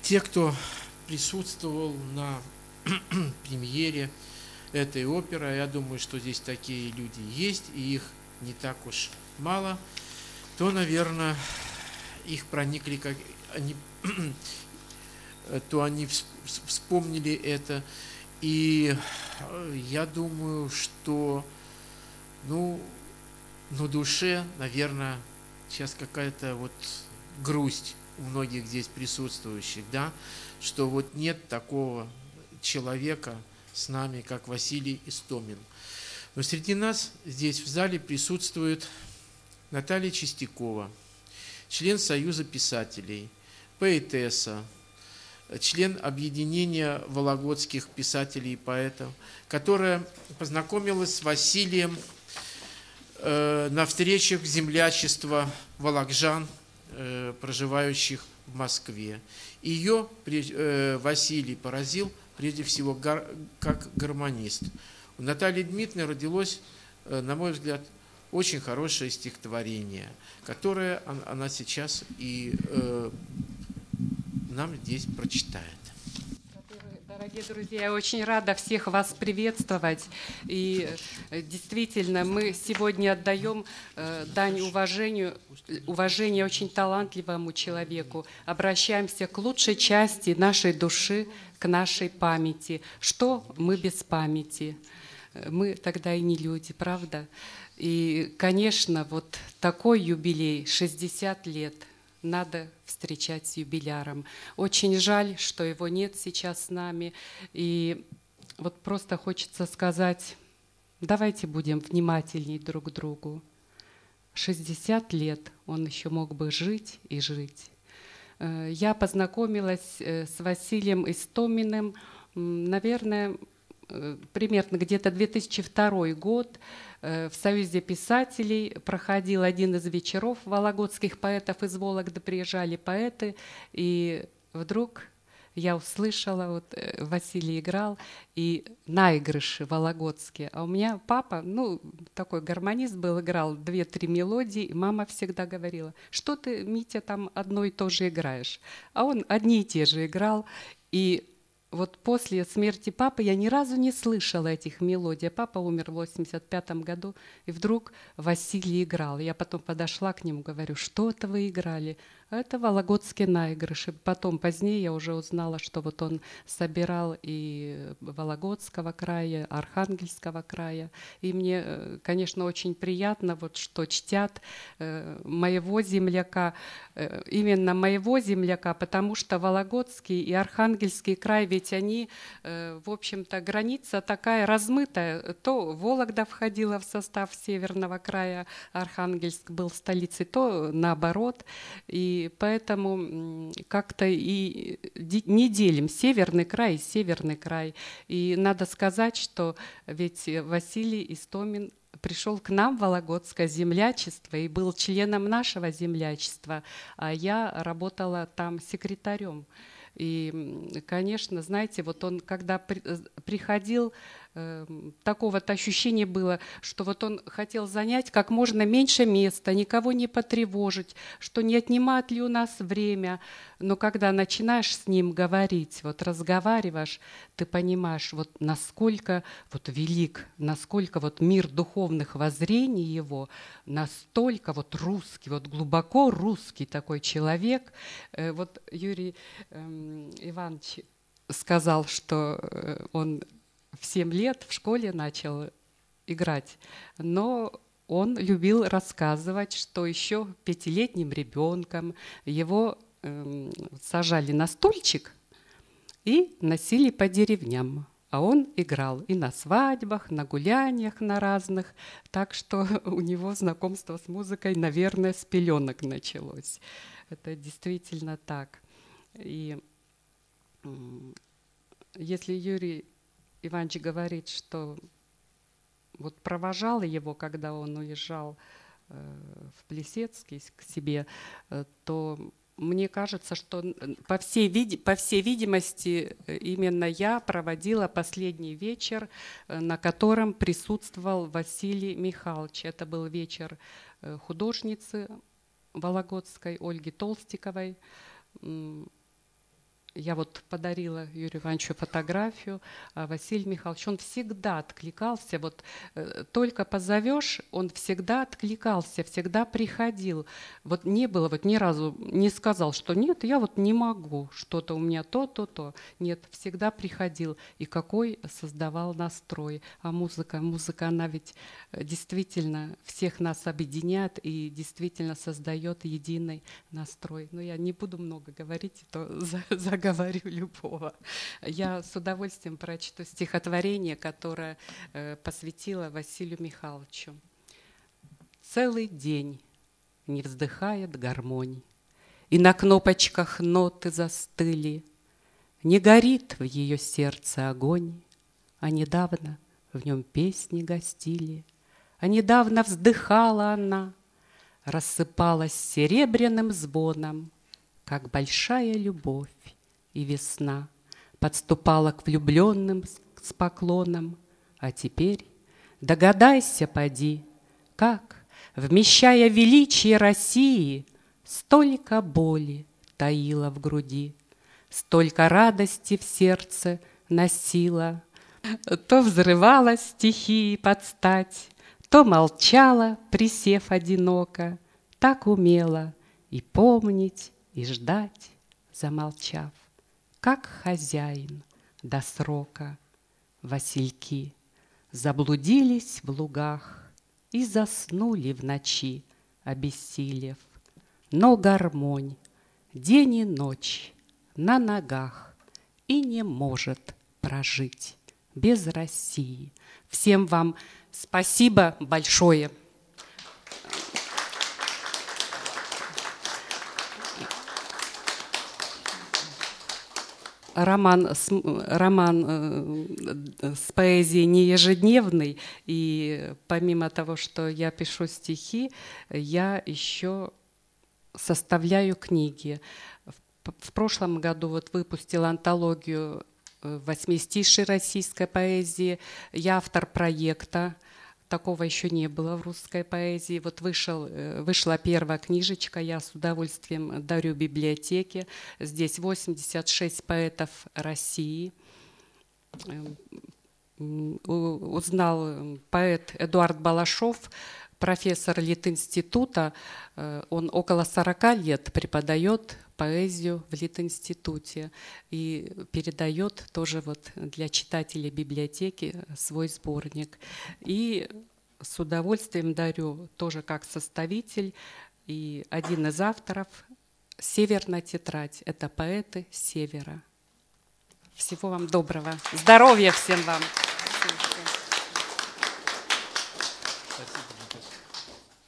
те, кто присутствовал на премьере этой оперы, я думаю, что здесь такие люди есть, и их не так уж мало, то, наверное, их проникли, как они, то они вспомнили это. И я думаю, что, ну, на душе, наверное, сейчас какая-то вот грусть у многих здесь присутствующих, да, что вот нет такого человека с нами, как Василий Истомин. Но среди нас здесь в зале присутствует Наталья Чистякова, член Союза писателей, поэтесса, член объединения вологодских писателей и поэтов, которая познакомилась с Василием на встречах землячества вологоджан, проживающих в Москве. Ее Василий поразил прежде всего как гармонист. У Натальи Дмитриевны родилось, на мой взгляд, очень хорошее стихотворение, которое она сейчас и нам здесь прочитает. Дорогие друзья, я очень рада всех вас приветствовать. И действительно, мы сегодня отдаем дань уважения очень талантливому человеку. Обращаемся к лучшей части нашей души, к нашей памяти. Что мы без памяти? Мы тогда и не люди, правда? И, конечно, вот такой юбилей, 60 лет – надо встречать с юбиляром. Очень жаль, что его нет сейчас с нами. И вот просто хочется сказать, давайте будем внимательней друг к другу. 60 лет он еще мог бы жить и жить. Я познакомилась с Василием Истоминым, наверное, примерно где-то 2002 год. В Союзе писателей проходил один из вечеров вологодских поэтов, из Вологды приезжали поэты, и вдруг я услышала, вот Василий играл, и наигрыши вологодские. А у меня папа, такой гармонист был, играл 2-3 мелодии, и мама всегда говорила, что ты, Митя, там одно и то же играешь. А он одни и те же играл, и вот после смерти папы я ни разу не слышала этих мелодий. Папа умер в 1985 году, и вдруг Василий играл. Я потом подошла к нему, говорю, что это вы играли? А это вологодские наигрыши. Потом, позднее, я уже узнала, что вот он собирал и Вологодского края, Архангельского края. И мне, конечно, очень приятно, вот, что чтят моего земляка, именно моего земляка, потому что Вологодский и Архангельский край, ведь они, в общем-то, граница такая размытая. То Вологда входила в состав Северного края, Архангельск был столицей, то наоборот. И поэтому как-то и не делим Северный край и Северный край. И надо сказать, что ведь Василий Истомин пришел к нам в Вологодское землячество и был членом нашего землячества, а я работала там секретарем. И, конечно, знаете, вот он, когда приходил, такого-то ощущения было, что вот он хотел занять как можно меньше места, никого не потревожить, что не отнимает ли у нас время. Но когда начинаешь с ним говорить, вот разговариваешь, ты понимаешь, вот насколько вот велик, насколько вот мир духовных воззрений его, настолько вот русский, вот глубоко русский такой человек. Вот Юрий Иванович сказал, что он в 7 лет в школе начал играть, но он любил рассказывать, что еще 5-летним ребенком его сажали на стульчик и носили по деревням. А он играл и на свадьбах, на гуляниях на разных. Так что у него знакомство с музыкой, наверное, с пеленок началось. Это действительно так. И если Юрий Иванович говорит, что вот провожал его, когда он уезжал в Плесецкий к себе, то мне кажется, что по всей видимости именно я проводила последний вечер, на котором присутствовал Василий Михайлович. Это был вечер художницы вологодской Ольги Толстиковой. я вот подарила Юрию Ивановичу фотографию, а Василий Михайлович, он всегда откликался, вот только позовешь, он всегда откликался, всегда приходил. Вот не было, вот ни разу не сказал, что нет, я вот не могу, что-то у меня то. Нет, всегда приходил. И какой создавал настрой. А музыка, она ведь действительно всех нас объединяет и действительно создает единый настрой. Но я не буду много говорить, то заговорю любого. Я с удовольствием прочту стихотворение, которое посвятила Василию Михайловичу. Целый день не вздыхает гармонь, и на кнопочках ноты застыли. Не горит в ее сердце огонь, а недавно в нем песни гостили. А недавно вздыхала она, рассыпалась серебряным звоном, как большая любовь, и весна подступала к влюбленным с поклоном. А теперь догадайся, поди, как, вмещая величие России, столько боли таила в груди, столько радости в сердце носила. То взрывалась стихии под стать, то молчала, присев одиноко, так умела и помнить, и ждать, замолчав, как хозяин до срока. Васильки заблудились в лугах и заснули в ночи, обессилев. Но гармонь день и ночь на ногах и не может прожить без России. Всем вам спасибо большое. Роман с поэзией не ежедневный, и помимо того, что я пишу стихи, я еще составляю книги. В прошлом году вот выпустила антологию восьмистишей российской поэзии. Я автор проекта. Такого еще не было в русской поэзии. Вот вышла первая книжечка, я с удовольствием дарю библиотеке. Здесь 86 поэтов России. Узнал поэт Эдуард Балашов, профессор Литинститута. Он около 40 лет преподает поэзию в Литинституте и передает тоже вот для читателей библиотеки свой сборник. И с удовольствием дарю тоже как составитель и один из авторов «Северная тетрадь». Это поэты Севера. Всего вам доброго. Здоровья всем вам. Спасибо.